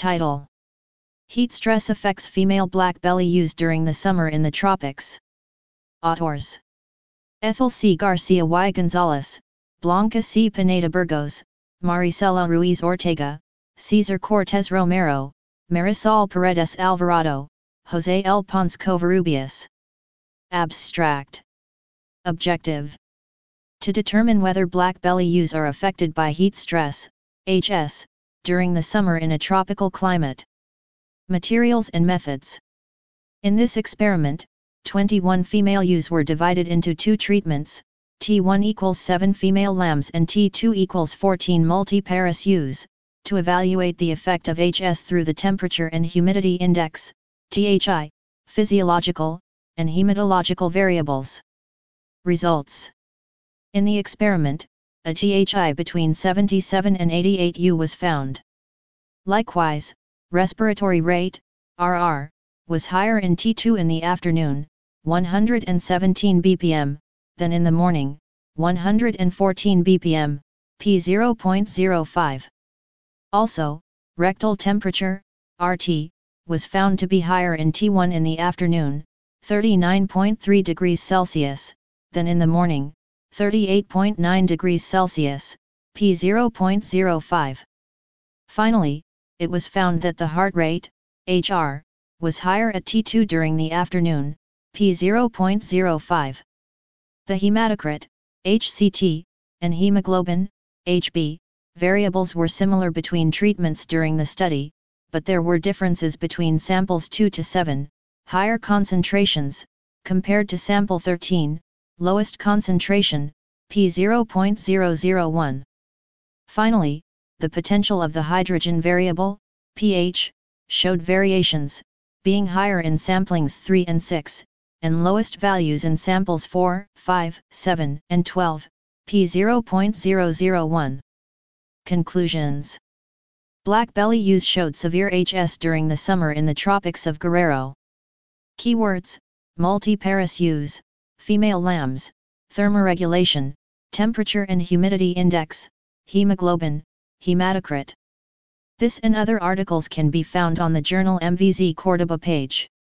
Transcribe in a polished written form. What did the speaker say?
Title: Heat stress affects female black belly ewes during the summer in the tropics. Authors: Ethel C. Garcia y Gonzalez, Blanca C. Pineda Burgos, Maricela Ruiz Ortega, Cesar Cortez Romero, Marisol Paredes Alvarado, Jose L. Ponce Covarrubias. Abstract. Objective: to determine whether black belly ewes are affected by heat stress, HS, during the summer in a tropical climate. Materials and methods. In this experiment, 21 female ewes were divided into two treatments, T1 equals 7 female lambs and T2 equals 14 multiparous ewes, to evaluate the effect of HS through the temperature and humidity index, THI, physiological, and hematological variables. Results. In the experiment, a THI between 77 and 88 U was found. Likewise, respiratory rate, RR, was higher in T2 in the afternoon, 117 bpm, than in the morning, 114 bpm, P0.05. Also, rectal temperature, RT, was found to be higher in T1 in the afternoon, 39.3 degrees Celsius, than in the morning, 38.9 degrees Celsius, P0.05. Finally, it was found that the heart rate, HR, was higher at T2 during the afternoon, P0.05. The hematocrit, HCT, and hemoglobin, HB, variables were similar between treatments during the study, but there were differences between samples 2 to 7, higher concentrations, compared to sample 13, lowest concentration, P0.001. Finally, the potential of the hydrogen variable, pH, showed variations, being higher in samplings 3 and 6, and lowest values in samples 4, 5, 7, and 12, P0.001. Conclusions. Black belly ewes showed severe HS during the summer in the tropics of Guerrero. Keywords: multiparous ewes, female lambs, thermoregulation, temperature and humidity index, hemoglobin, hematocrit. This and other articles can be found on the journal MVZ Córdoba page.